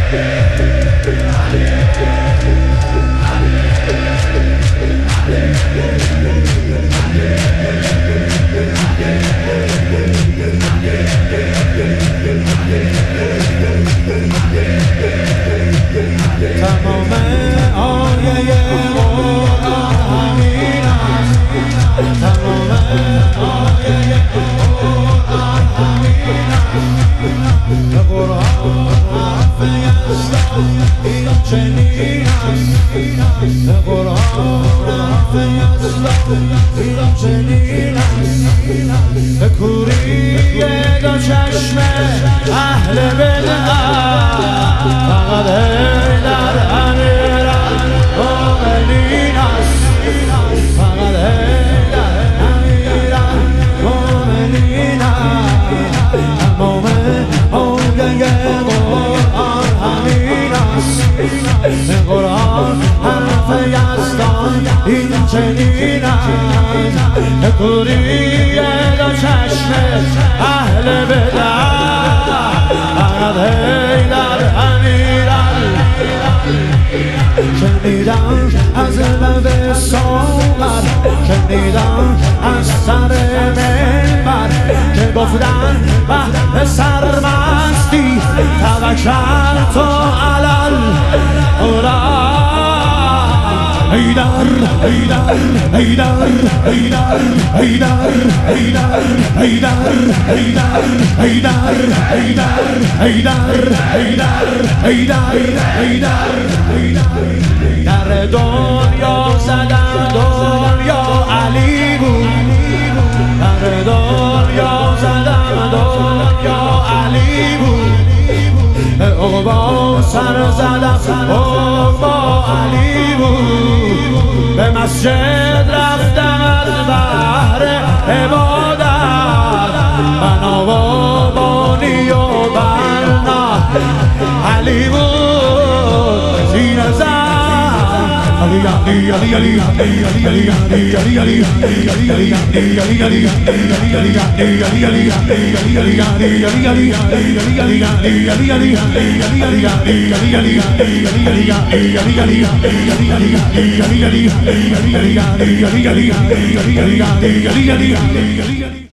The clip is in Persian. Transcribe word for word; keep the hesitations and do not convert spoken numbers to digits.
تمام آیه قرآن همین است، تمام آیه قرآن همین است، به قرآن حرف یزدان این چنین است، به قرآن حرف یزدان این چنین است، به کوری دو چشم اهل بدعت فقط در امیران مومنین است، فقط در امیران مومنین است، تمام آیه قرآن همین است، به قرآن حرف یزدان این چنین است، به کوری دو چشم اهل بدعت فقط در امیران. شنیدم از لب ساغر، شنیدم از سر منبر که گفتن به سرمستی توکلت علی القرآن. حیدر حیدر حیدر حیدر حیدر حیدر حیدر حیدر حیدر حیدر حیدر حیدر حیدر در دنیا زدن دنیا علی بود، در دنیا زدن دنیا علی بود، به عقبا سر زدم عقبا علی بود، به مسجد رفتم از بحر عبادت بنا و بانی و بنا علی بود، زیر زن علی علی علی علی علی علی علی علی علی علی علی علی علی علی